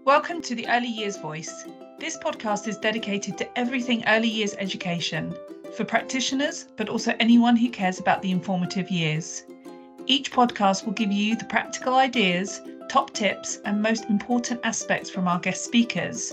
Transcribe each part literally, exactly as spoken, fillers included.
Welcome to the Early Years Voice. This podcast is dedicated to everything early years education for practitioners, but also anyone who cares about the informative years. Each podcast will give you the practical ideas, top tips, and most important aspects from our guest speakers.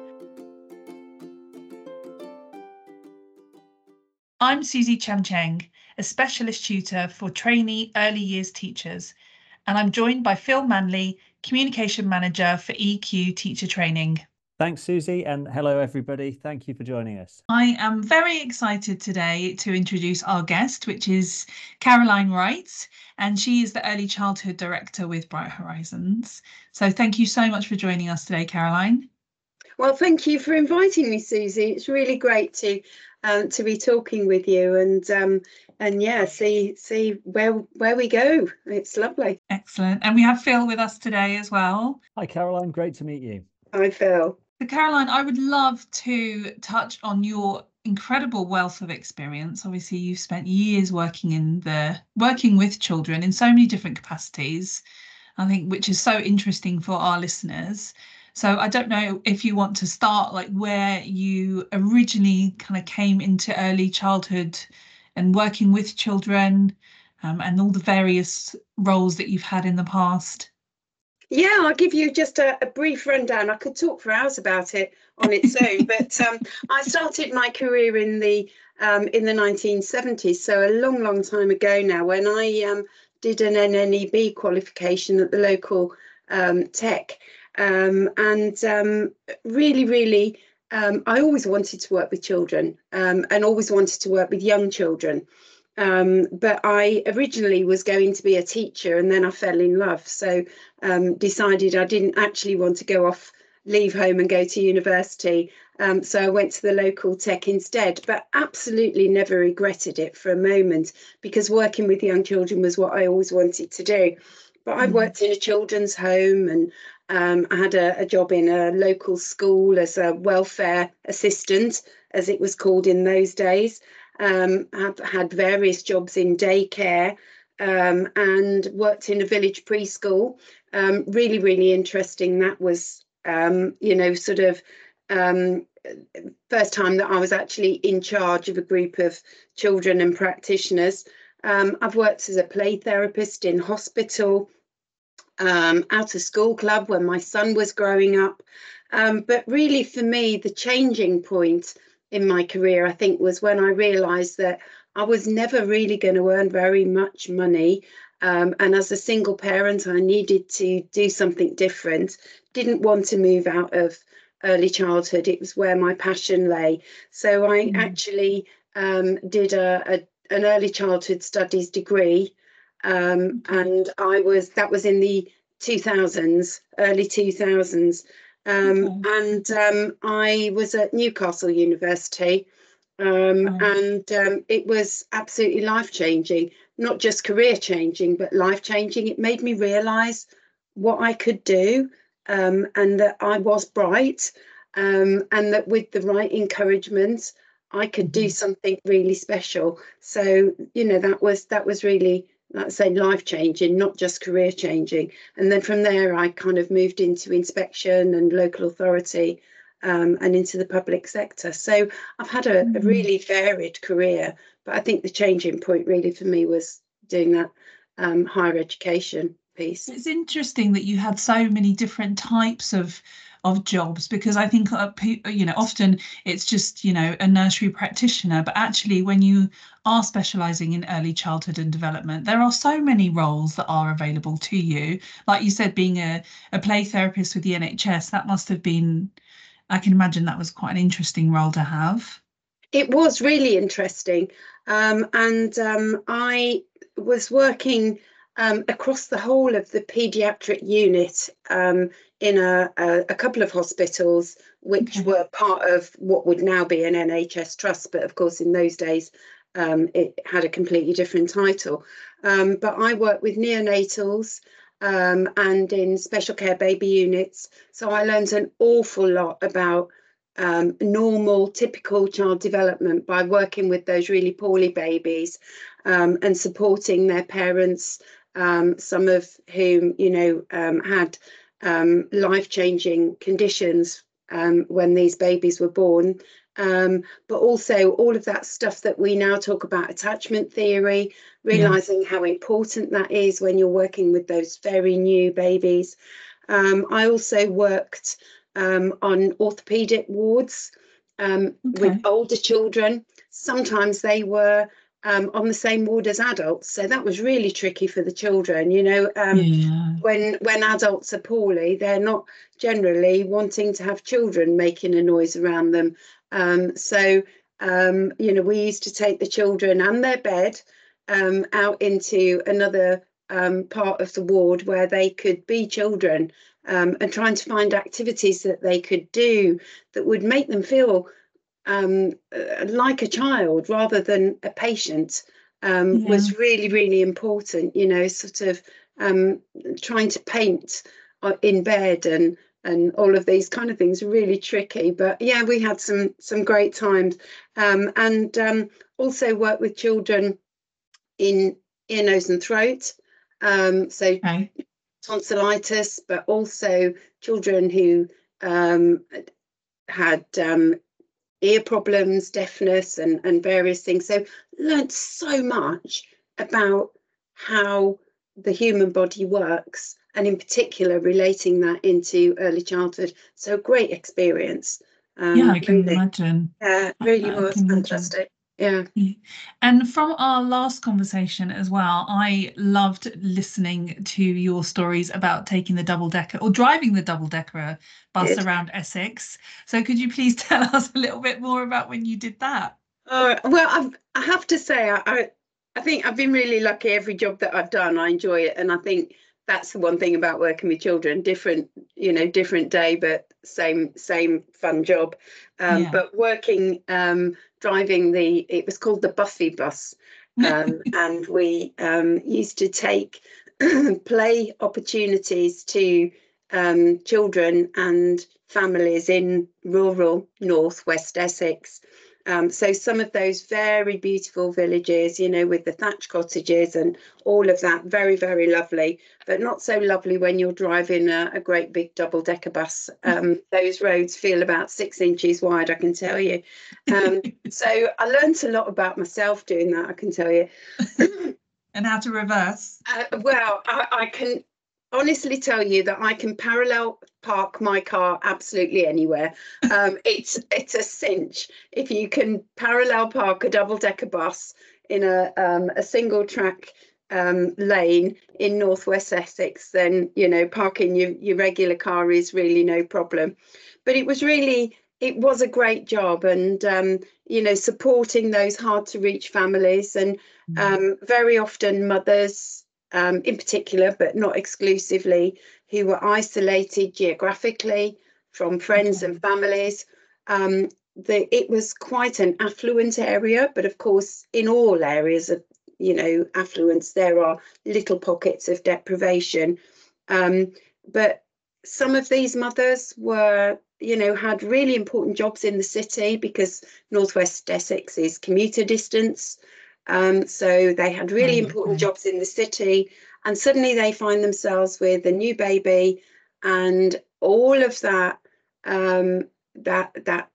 I'm Susie Chan Cheng, a specialist tutor for trainee early years teachers, and I'm joined by Phil Manley, Communication Manager for E Q Teacher Training. Thanks, Susie, and hello, everybody. Thank you for joining us. I am very excited today to introduce our guest, which is Caroline Wright, and she is the Early Childhood Director with Bright Horizons. So thank you so much for joining us today, Caroline. Well, thank you for inviting me, Susie. It's really great to um, to be talking with you and um, and yeah, see see where where we go. It's lovely. Excellent. And we have Phil with us today as well. Hi, Caroline. Great to meet you. Hi, Phil. So, Caroline, I would love to touch on your incredible wealth of experience. Obviously, you've spent years working in the working with children in so many different capacities, I think, which is so interesting for our listeners. So I don't know if you want to start like where you originally kind of came into early childhood and working with children um, and all the various roles that you've had in the past. Yeah, I'll give you just a, a brief rundown. I could talk for hours about it on its own, but um, I started my career in the um, in the nineteen seventies, so a long, long time ago now, when I um, did an N N E B qualification at the local um, tech. Um, and um, really, really, um, I always wanted to work with children um, and always wanted to work with young children. Um, but I originally was going to be a teacher and then I fell in love. So um, decided I didn't actually want to go off, leave home and go to university. Um, so I went to the local tech instead, but absolutely never regretted it for a moment, because working with young children was what I always wanted to do. But I worked in a children's home and um, I had a, a job in a local school as a welfare assistant, as it was called in those days. Um, I've had various jobs in daycare um, and worked in a village preschool. Um, really, really interesting. That was, um, you know, sort of um, first time that I was actually in charge of a group of children and practitioners. Um, I've worked as a play therapist in hospital, um, out of school club when my son was growing up. Um, but really, for me, the changing point in my career, I think, was when I realised that I was never really going to earn very much money. Um, and as a single parent, I needed to do something different. Didn't want to move out of early childhood. It was where my passion lay. So I mm. actually um, did a, a an early childhood studies degree. Um, and I was, that was in the two thousands, early two thousands. Um, okay. And um, I was at Newcastle University um, oh. and um, it was absolutely life-changing, not just career-changing, but life-changing. It made me realise what I could do um, and that I was bright um, and that with the right encouragement, I could do something really special. So, you know, that was that was really, let's say, life-changing, not just career-changing. And then from there, I kind of moved into inspection and local authority um, and into the public sector. So I've had a, a really varied career, but I think the changing point really for me was doing that um, higher education piece. It's interesting that you had so many different types of of jobs, because I think, uh, you know, often it's just, you know, a nursery practitioner, but actually when you are specialising in early childhood and development, there are so many roles that are available to you. Like you said, being a, a play therapist with the N H S, that must have been, I can imagine that was quite an interesting role to have. It was really interesting. Um, and um, I was working Um, across the whole of the paediatric unit um, in a, a, a couple of hospitals, which okay. were part of what would now be an N H S trust. But of course, in those days, um, it had a completely different title. Um, but I worked with neonatals um, and in special care baby units. So I learned an awful lot about um, normal, typical child development by working with those really poorly babies um, and supporting their parents. Um, some of whom, you know, um, had um, life-changing conditions um, when these babies were born. Um, but also all of that stuff that we now talk about, attachment theory, realizing yeah. how important that is when you're working with those very new babies. Um, I also worked um, on orthopedic wards um, okay. with older children. Sometimes they were um, on the same ward as adults, so that was really tricky for the children. You know, um, yeah. when when adults are poorly, they're not generally wanting to have children making a noise around them. Um, so, um, you know, we used to take the children and their bed um, out into another um, part of the ward where they could be children um, and trying to find activities that they could do that would make them feel um, uh, like a child rather than a patient um, yeah. was really, really important, you know, sort of um, trying to paint in bed and and all of these kind of things are really tricky. But yeah, we had some some great times um, and um, also work with children in ear, nose and throat. Um, so okay. tonsillitis, but also children who um, had um, ear problems, deafness and, and various things. So learned so much about how the human body works, and in particular relating that into early childhood. So great experience. Um, yeah, I can really. imagine. Yeah, uh, really I, was I fantastic. Yeah. And from our last conversation as well, I loved listening to your stories about taking the double decker or driving the double decker bus Good. around Essex. So could you please tell us a little bit more about when you did that? Uh, well, I've, I have to say, I, I, I think I've been really lucky. Every job that I've done, I enjoy it. And I think that's the one thing about working with children, different, you know, different day, but same, same fun job. Um, yeah. But working, um, driving the, it was called the Buffy bus. Um, and we um, used to take play opportunities to um, children and families in rural northwest Essex. Um, so some of those very beautiful villages, you know, with the thatch cottages and all of that, very, very lovely, but not so lovely when you're driving a, a great big double decker bus. Um, those roads feel about six inches wide, I can tell you. Um, so I learned a lot about myself doing that, I can tell you. And how to reverse. Uh, well, I, I can honestly tell you that I can parallel park my car absolutely anywhere. Um, it's it's a cinch if you can parallel park a double-decker bus in a um, a single track um, lane in northwest Essex. Then you know parking your your regular car is really no problem. But it was really it was a great job, and um, you know supporting those hard to reach families, and um, very often mothers. Um, in particular, but not exclusively, who were isolated geographically from friends okay. and families. Um, the, it was quite an affluent area, but of course, in all areas of, you know, affluence, there are little pockets of deprivation. Um, but some of these mothers were, you know, had really important jobs in the city because Northwest Essex is commuter distance. Um, so they had really important okay. jobs in the city, and suddenly they find themselves with a new baby, and all of that, um, that that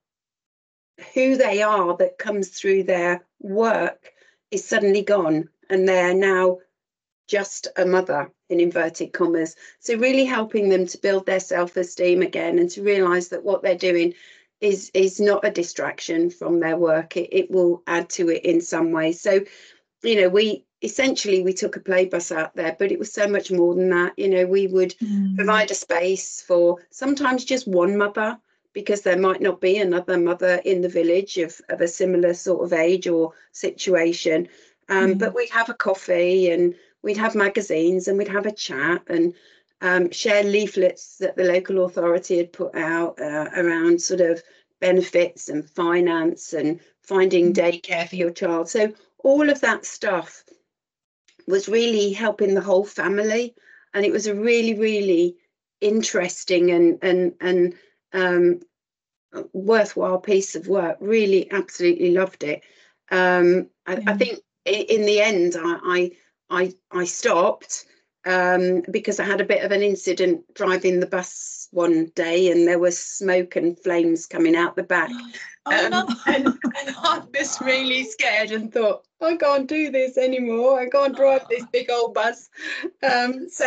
who they are that comes through their work is suddenly gone, and they're now just a mother in inverted commas. So really helping them to build their self-esteem again and to realise that what they're doing is is not a distraction from their work. It, it will add to it in some way. So, you know, we essentially we took a play bus out there, but it was so much more than that. You know, we would mm. provide a space for sometimes just one mother, because there might not be another mother in the village of, of a similar sort of age or situation. Um, mm. But we'd have a coffee and we'd have magazines and we'd have a chat and Um, share leaflets that the local authority had put out uh, around sort of benefits and finance and finding daycare for your child. So all of that stuff was really helping the whole family, and it was a really, really interesting and and and um, worthwhile piece of work. Really, absolutely loved it. Um, I, yeah. I think in the end, I I I, I stopped. um, because I had a bit of an incident driving the bus one day, and there was smoke and flames coming out the back. Oh, um, no. and, and I was really scared and thought, I can't do this anymore. I can't drive this big old bus. Um, so,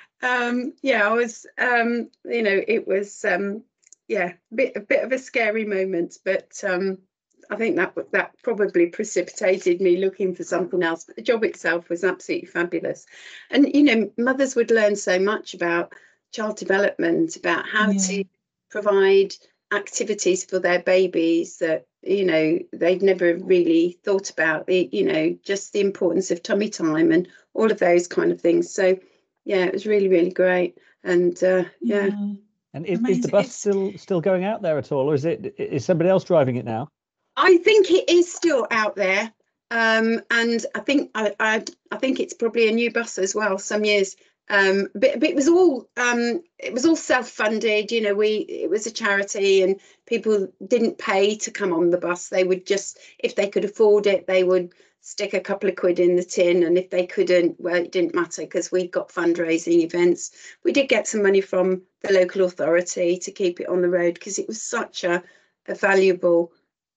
um, yeah, I was, um, you know, it was, um, yeah, a bit, a bit of a scary moment, but um, I think that that probably precipitated me looking for something else. But the job itself was absolutely fabulous. And, you know, mothers would learn so much about child development, about how Yeah. to provide activities for their babies that, you know, they'd never really thought about, the, you know, just the importance of tummy time and all of those kind of things. So, yeah, it was really, really great. And uh, yeah. Yeah. And is, is the Amazing. bus It's- still still going out there at all, or is it is somebody else driving it now? I think it is still out there, um, and I think I, I I think it's probably a new bus as well. Some years, um, but, but it was all um, it was all self-funded. You know, we it was a charity, and people didn't pay to come on the bus. They would just, if they could afford it, they would stick a couple of quid in the tin, and if they couldn't, well, it didn't matter because we got fundraising events. We did get some money from the local authority to keep it on the road because it was such a, a valuable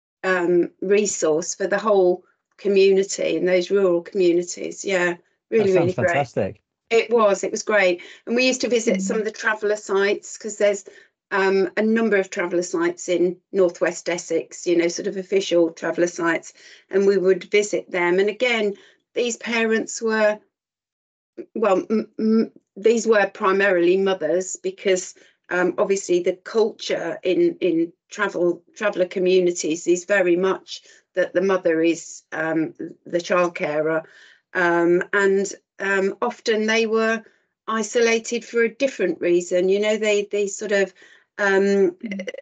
um resource for the whole community in those rural communities. Yeah, really, That really sounds great. fantastic. It was, it was great. And we used to visit some of the traveller sites because there's um, a number of traveller sites in northwest Essex, you know, sort of official traveller sites, and we would visit them. And again, these parents were, well, m- m- these were primarily mothers because um, obviously the culture in in travel traveller communities is very much that the mother is um, the child carer, um, and um, often they were isolated for a different reason. You know, they they sort of um,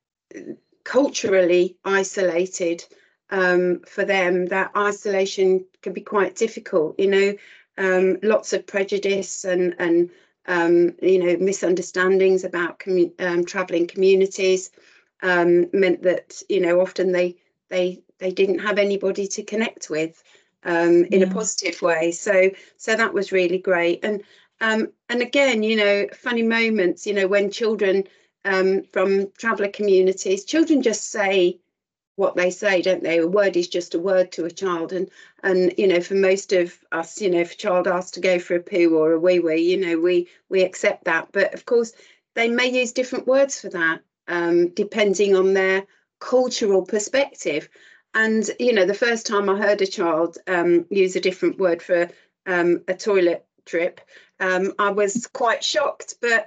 culturally isolated. Um, for them, that isolation can be quite difficult. You know, um, lots of prejudice and and um, you know, misunderstandings about commu- um, travelling communities um, meant that, you know, often they they they didn't have anybody to connect with um, in Yeah. a positive way. So so that was really great. And um, and again, you know, funny moments. You know, when children um, from traveller communities, children just say what they say, don't they? A word is just a word to a child, and and you know, for most of us, you know, if a child asks to go for a poo or a wee wee, you know, we we accept that. But of course, they may use different words for that, um, depending on their cultural perspective. And you know, the first time I heard a child um, use a different word for um, a toilet trip, um, I was quite shocked, but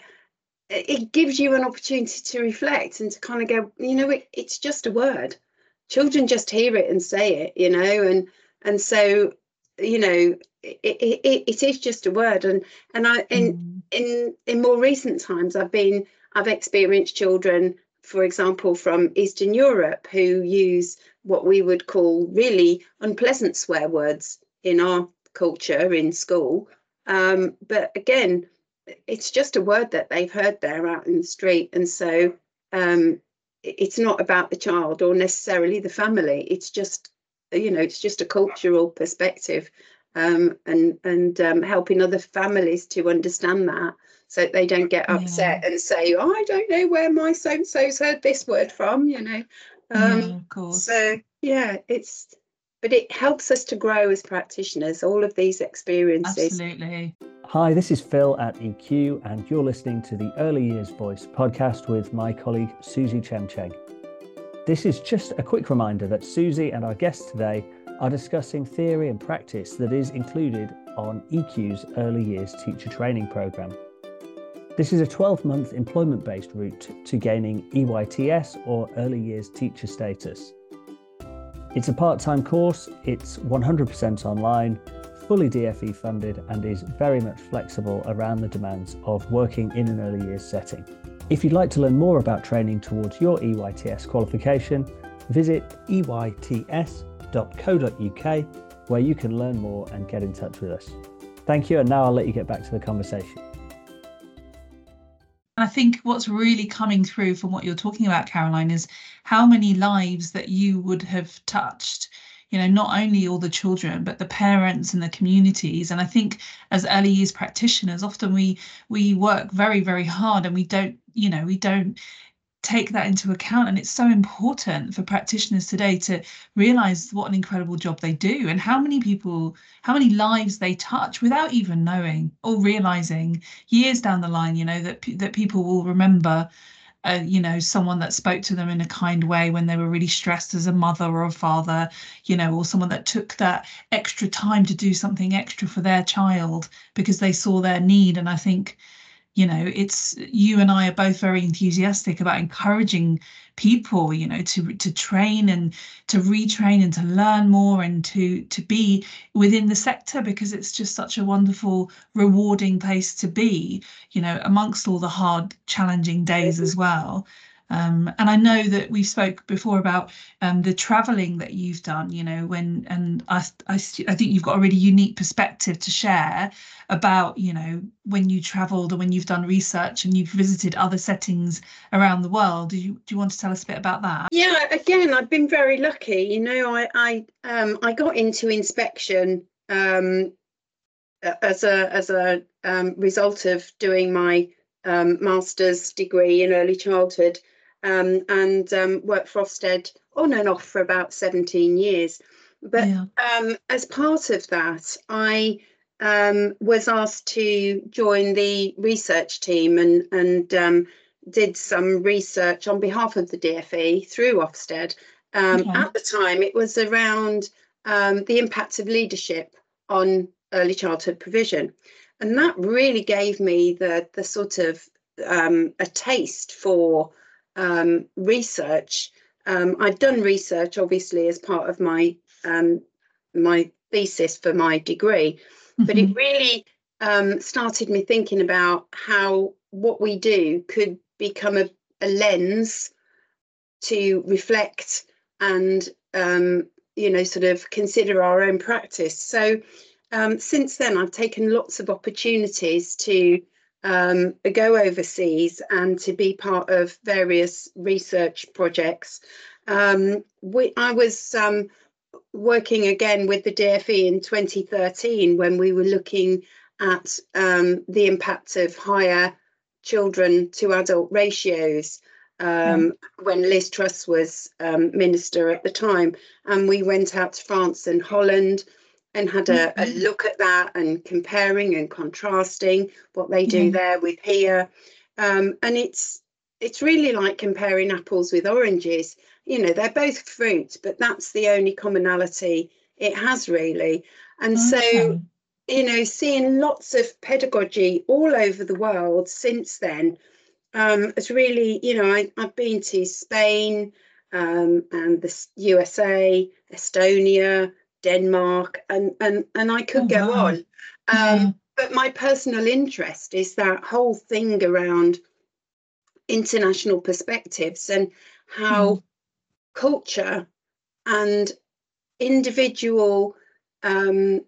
it gives you an opportunity to reflect and to kind of go, you know, it, it's just a word. Children just hear it and say it, you know, and and so, you know, it, it, it is just a word. And and I in Mm. in in more recent times, I've been I've experienced children, for example, from Eastern Europe who use what we would call really unpleasant swear words in our culture in school. Um, but again, it's just a word that they've heard there out in the street, and so um, it's not about the child or necessarily the family. It's just, you know, it's just a cultural perspective, um, and and um, helping other families to understand that, so that they don't get upset Yeah. and say, oh, I don't know where my so and so's heard this word from, you know. Um, Yeah, of course. So yeah, it's, but it helps us to grow as practitioners. All of these experiences. Absolutely. Hi, this is Phil at E Q, and you're listening to the Early Years Voice podcast with my colleague Susie Chemcheng. This is just a quick reminder that Susie and our guests today are discussing theory and practice that is included on E Q's Early Years Teacher Training Programme. This is a twelve-month employment-based route to gaining E Y T S or Early Years Teacher status. It's a part-time course, it's one hundred percent online, fully D F E funded, and is very much flexible around the demands of working in an early years setting. If you'd like to learn more about training towards your E Y T S qualification, visit e y t s dot co dot u k, where you can learn more and get in touch with us. Thank you, and now I'll let you get back to the conversation. I think what's really coming through from what you're talking about, Caroline, is how many lives that you would have touched, you know, not only all the children, but the parents and the communities. And I think as early years practitioners, often we we work very, very hard and we don't, you know, we don't take that into account. And it's so important for practitioners today to realize what an incredible job they do and how many people, how many lives they touch without even knowing or realizing years down the line, you know, that that people will remember uh, you know, someone that spoke to them in a kind way when they were really stressed as a mother or a father, you know, or someone that took that extra time to do something extra for their child because they saw their need. And I think, you know, it's you and I are both very enthusiastic about encouraging people, you know, to to train and to retrain and to learn more and to to be within the sector, because it's just such a wonderful, rewarding place to be, you know, amongst all the hard, challenging days as well. Um, and I know that we spoke before about um, the traveling that you've done, you know, when, and I, I, I think you've got a really unique perspective to share about, you know, when you traveled or when you've done research and you've visited other settings around the world. Do you, do you want to tell us a bit about that? Yeah, again, I've been very lucky. You know, I, I, um, I got into inspection um, as a, as a um, result of doing my um, master's degree in early childhood. Um, and um, worked for Ofsted on and off for about seventeen years. But yeah. um, as part of that, I um, was asked to join the research team and, and um, did some research on behalf of the D F E through Ofsted. Um, okay. At the time, it was around um, the impact of leadership on early childhood provision. And that really gave me the, the sort of um, a taste for Um, research. Um, I'd done research, obviously, as part of my um, my thesis for my degree, mm-hmm. but it really um, started me thinking about how what we do could become a, a lens to reflect and um, you know, sort of consider our own practice. So um, since then, I've taken lots of opportunities to Um, go overseas and to be part of various research projects. Um, we, I was um, working again with the D F E in twenty thirteen when we were looking at um, the impact of higher children to adult ratios um, mm. when Liz Truss was um, minister at the time. And we went out to France and Holland and had a, a look at that and comparing and contrasting what they do mm-hmm. there with here. Um, and it's it's really like comparing apples with oranges. You know, they're both fruit, but that's the only commonality it has, really. And okay. so, you know, seeing lots of pedagogy all over the world since then, um, it's really, you know, I, I've been to Spain um, and the U S A, Estonia, Denmark, and and and I could oh, go wow. on. Um, yeah. But my personal interest is that whole thing around international perspectives and how mm. culture and individual um,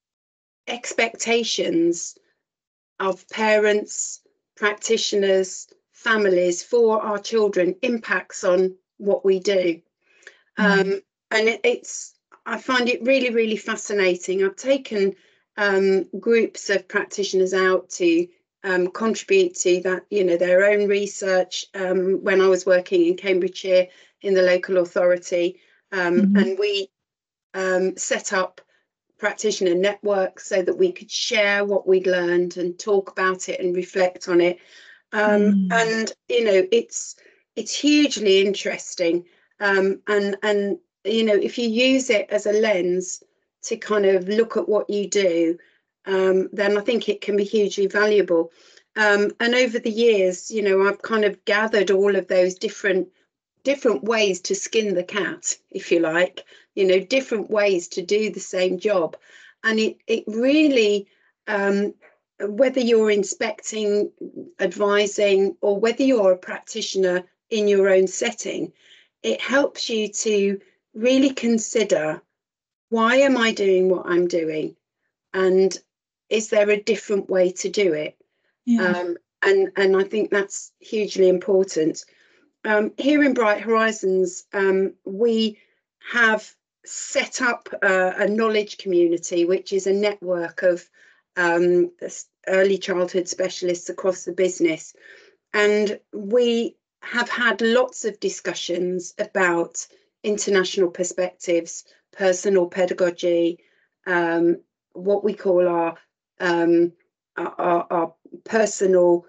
expectations of parents, practitioners, families for our children impacts on what we do. Mm. Um, and it, it's I find it really, really fascinating. I've taken um, groups of practitioners out to um, contribute to that, you know, their own research um, when I was working in Cambridgeshire in the local authority. Um, mm-hmm. And we um, set up practitioner networks so that we could share what we'd learned and talk about it and reflect on it. Um, mm. And, you know, it's it's hugely interesting. Um, and and you know, if you use it as a lens to kind of look at what you do, um, then I think it can be hugely valuable. Um, and over the years, you know, I've kind of gathered all of those different different ways to skin the cat, if you like, you know, different ways to do the same job. And it, it really, um, whether you're inspecting, advising, or whether you're a practitioner in your own setting, it helps you to really consider, why am I doing what I'm doing? And is there a different way to do it? Yeah. Um, and, and I think that's hugely important. Um, here in Bright Horizons, um, we have set up a, a knowledge community, which is a network of um, early childhood specialists across the business. And we have had lots of discussions about international perspectives, personal pedagogy, um, what we call our, um, our, our personal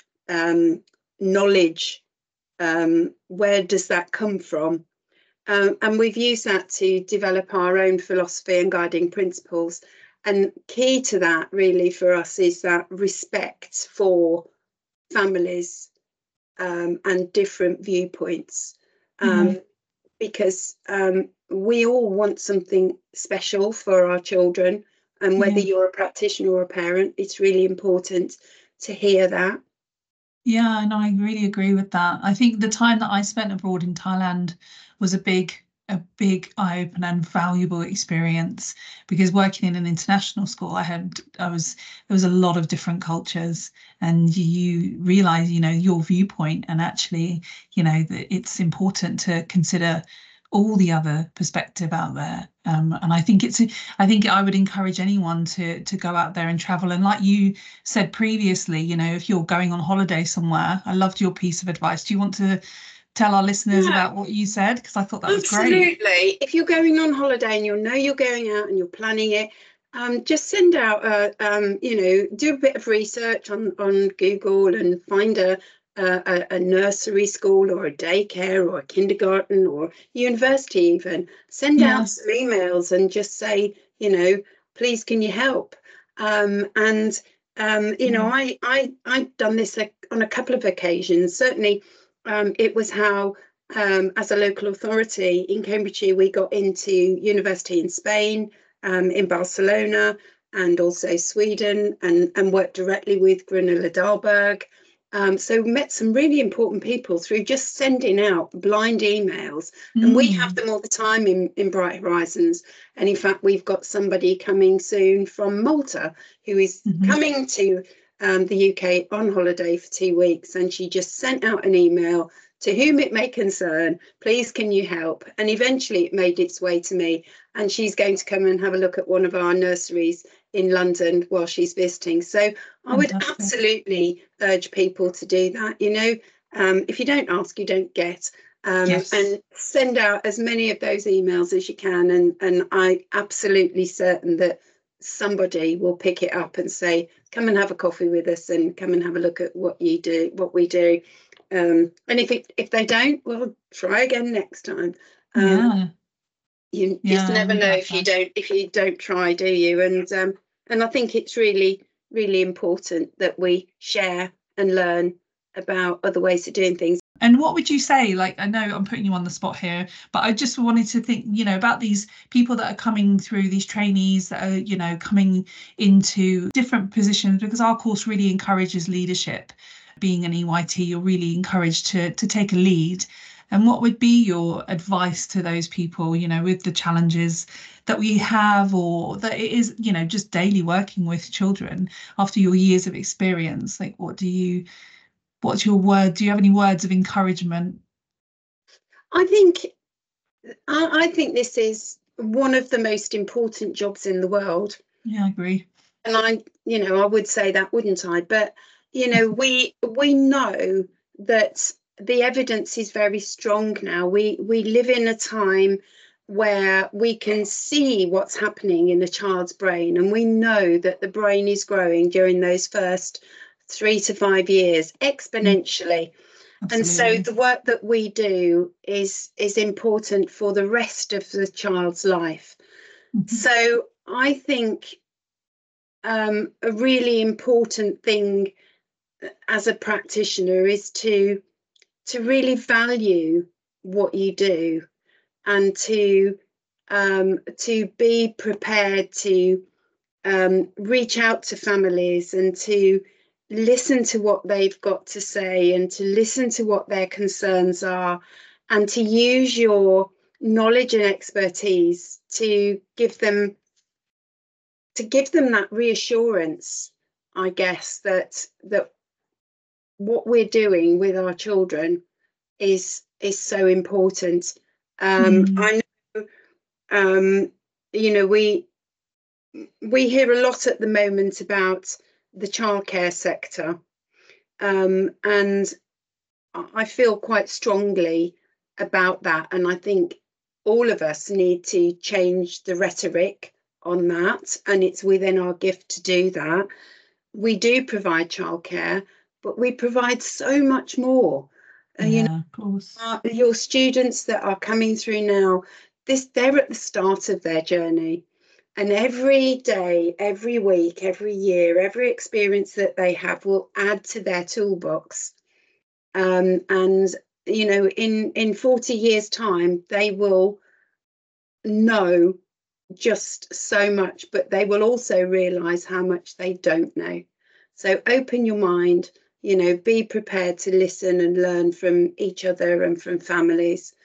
um, knowledge. Um, where does that come from? Um, and we've used that to develop our own philosophy and guiding principles. And key to that really for us is that respect for families um, and different viewpoints. Um, mm-hmm. Because um, we all want something special for our children. And whether yeah. you're a practitioner or a parent, it's really important to hear that. Yeah, no, I really agree with that. I think the time that I spent abroad in Thailand was a big, a big eye-opener and valuable experience, because working in an international school, I had, I was, there was a lot of different cultures, and you realize, you know, your viewpoint, and actually, you know, that it's important to consider all the other perspective out there. Um, and I think it's, I think I would encourage anyone to to go out there and travel. And like you said previously, you know, if you're going on holiday somewhere, I loved your piece of advice. Do you want to tell our listeners yeah. about what you said? Because I thought that was Absolutely. great. Absolutely. If you're going on holiday and you know you're going out and you're planning it, um, just send out, a, um, you know, do a bit of research on, on Google and find a, a, a nursery school or a daycare or a kindergarten or university even. Send yeah. out some emails and just say, you know, please, can you help? Um, and, um, you know, I, I, I've done this on a couple of occasions. Certainly, um, it was how, um, as a local authority in Cambridgeshire, we got into university in Spain, um, in Barcelona, and also Sweden, and, and worked directly with Granola Dahlberg. Um, so met some really important people through just sending out blind emails. Mm. And we have them all the time in, in Bright Horizons. And in fact, we've got somebody coming soon from Malta who is mm-hmm. coming to um, the U K on holiday for two weeks. And she just sent out an email, to whom it may concern, please can you help? And eventually it made its way to me. And she's going to come and have a look at one of our nurseries in London while she's visiting. So I would Fantastic. absolutely urge people to do that. You know, um, if you don't ask, you don't get. Um, yes. And send out as many of those emails as you can. And, and I'm absolutely certain that somebody will pick it up and say, come and have a coffee with us and come and have a look at what you do, what we do. Um, and if it, if they don't, well, try again next time. Um, yeah. You yeah, just never know if you don't if you don't try, do you? And um, and I think it's really, really important that we share and learn about other ways of doing things. And what would you say, like, I know I'm putting you on the spot here, but I just wanted to think, you know, about these people that are coming through, these trainees that are, you know, coming into different positions, because our course really encourages leadership. Being an E Y T, you're really encouraged to to take a lead. And what would be your advice to those people, you know, with the challenges that we have, or that it is, you know, just daily working with children after your years of experience? Like, what do you, what's your word? Do you have any words of encouragement? I think, I, I think this is one of the most important jobs in the world. Yeah, I agree. And I, you know, I would say that, wouldn't I? But, you know, we we know that the evidence is very strong now. We we live in a time where we can see what's happening in a child's brain, and we know that the brain is growing during those first three to five years exponentially. Absolutely. And so the work that we do is is important for the rest of the child's life. Mm-hmm. So I think um, a really important thing as a practitioner is to to really value what you do, and to um, to be prepared to um, reach out to families and to listen to what they've got to say, and to listen to what their concerns are, and to use your knowledge and expertise to give them to give them that reassurance, I guess, that that what we're doing with our children is is so important. Um, mm. I know um, you know, we we hear a lot at the moment about the childcare sector, um, and I feel quite strongly about that. And I think all of us need to change the rhetoric on that, and it's within our gift to do that. We do provide childcare, but we provide so much more. Yeah, uh, you know, of course. uh, your students that are coming through now, this they're at the start of their journey, and every day, every week, every year, every experience that they have will add to their toolbox. Um, and you know, in in forty years' time, they will know just so much, but they will also realize how much they don't know. So open your mind, you know, be prepared to listen and learn from each other and from families,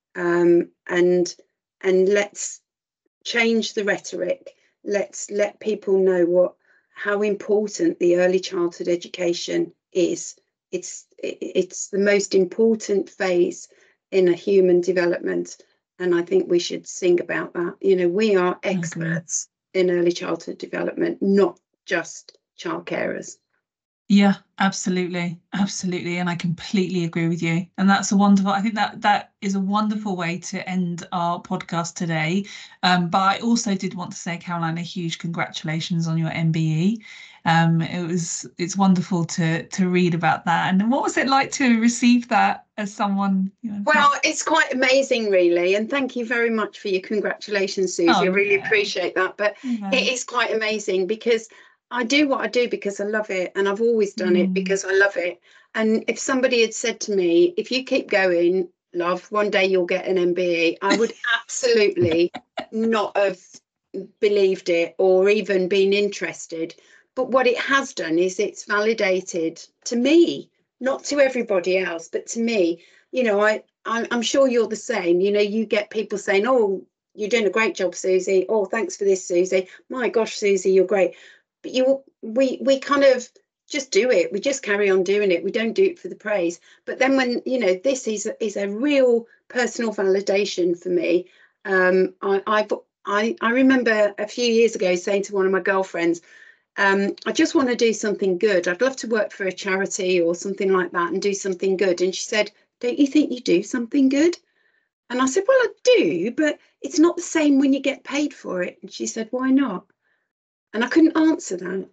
um, and and let's change the rhetoric. Let's let people know what how important the early childhood education is. It's it's the most important phase in a human development, and I think we should sing about that. You know, we are experts in early childhood development, not just child carers. Yeah, absolutely. Absolutely. And I completely agree with you. And that's a wonderful, I think that that is a wonderful way to end our podcast today. Um, but I also did want to say, Caroline, a huge congratulations on your M B E. Um, it was, it's wonderful to to read about that. And what was it like to receive that as someone, you know? Well, it's quite amazing, really. And thank you very much for your congratulations, Susie. Oh, I really yeah. appreciate that. But Yeah. it is quite amazing because I do what I do because I love it, and I've always done Mm. it because I love it. And if somebody had said to me, if you keep going, love, one day you'll get an M B E, I would absolutely not have believed it or even been interested. But what it has done is it's validated to me, not to everybody else, but to me. You know, I, I I'm sure you're the same. You know, you get people saying, "Oh, you're doing a great job, Susie. Oh, thanks for this, Susie. My gosh, Susie, you're great." But you, we, we kind of just do it. We just carry on doing it. We don't do it for the praise. But then when, you know, this is is a real personal validation for me. Um, I, I, I, I remember a few years ago saying to one of my girlfriends, um, I just want to do something good. I'd love to work for a charity or something like that and do something good. And she said, "Don't you think you do something good?" And I said, "Well, I do, but it's not the same when you get paid for it." And she said, "Why not?" And I couldn't answer that.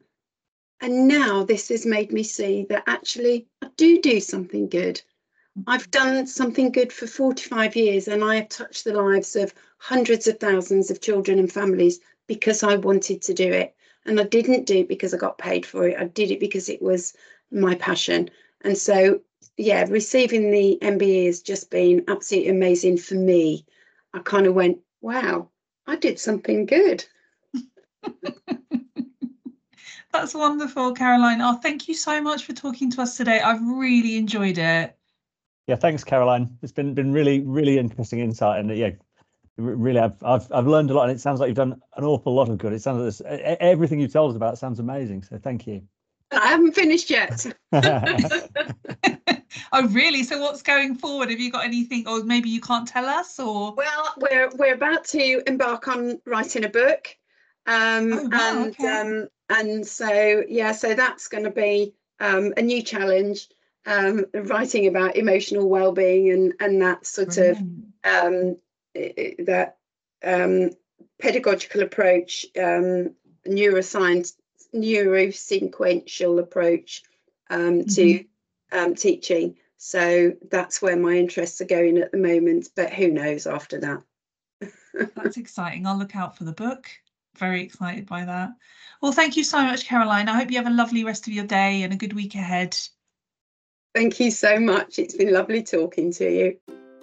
And now this has made me see that actually I do do something good. I've done something good for forty-five years, and I have touched the lives of hundreds of thousands of children and families because I wanted to do it. And I didn't do it because I got paid for it. I did it because it was my passion. And so, yeah, receiving the M B E has just been absolutely amazing for me. I kind of went, wow, I did something good. That's wonderful, Caroline. Oh, thank you so much for talking to us today. I've really enjoyed it. Yeah, thanks, Caroline. It's been been really, really interesting insight, and yeah, really, I've I've I've learned a lot, and it sounds like you've done an awful lot of good. It sounds like this, everything you've told us about sounds amazing. So thank you. I haven't finished yet. Oh, really? So what's going forward? Have you got anything, or maybe you can't tell us, or? Well, we're we're about to embark on writing a book, um, Oh, wow, and okay. um, and so yeah, so that's going to be um, a new challenge. Um, writing about emotional well-being and and that sort Brilliant. of um, that um, pedagogical approach, um, neuroscience, neurosequential approach um, to mm-hmm. um, teaching. So that's where my interests are going at the moment, but who knows after that. That's exciting. I'll look out for the book. Very excited by that. Well, thank you so much, Caroline. I hope you have a lovely rest of your day and a good week ahead. Thank you so much. It's been lovely talking to you.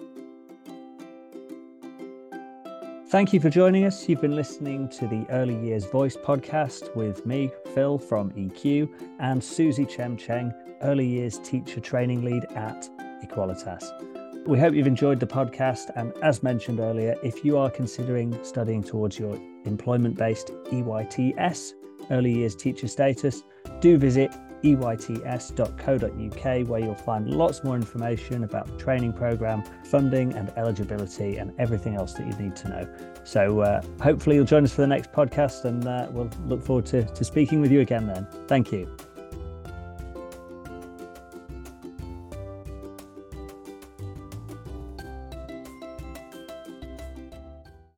Thank you for joining us. You've been listening to the Early Years Voice podcast with me, Phil from E Q, and Susie Chem Cheng, Early Years Teacher Training Lead at Equalitas. We hope you've enjoyed the podcast, and as mentioned earlier, if you are considering studying towards your employment-based E Y T S, Early Years Teacher Status, do visit e y t s dot co dot u k, where you'll find lots more information about the training programme, funding and eligibility, and everything else that you need to know. So uh, hopefully you'll join us for the next podcast, and uh, we'll look forward to, to speaking with you again then. Thank you.